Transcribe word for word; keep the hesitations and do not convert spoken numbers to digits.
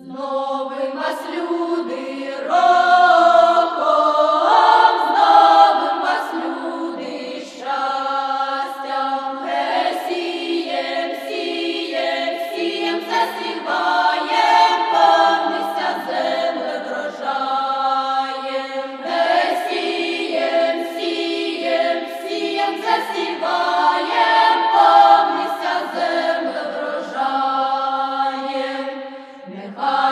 Новим вас люди роком, з новим вас люди щастям, сієм, сієм, сієм, засіваєм, повнися земле врожаєм, сієм, сієм, сієм, засіваєм, повнися земле врожаєм. Нехай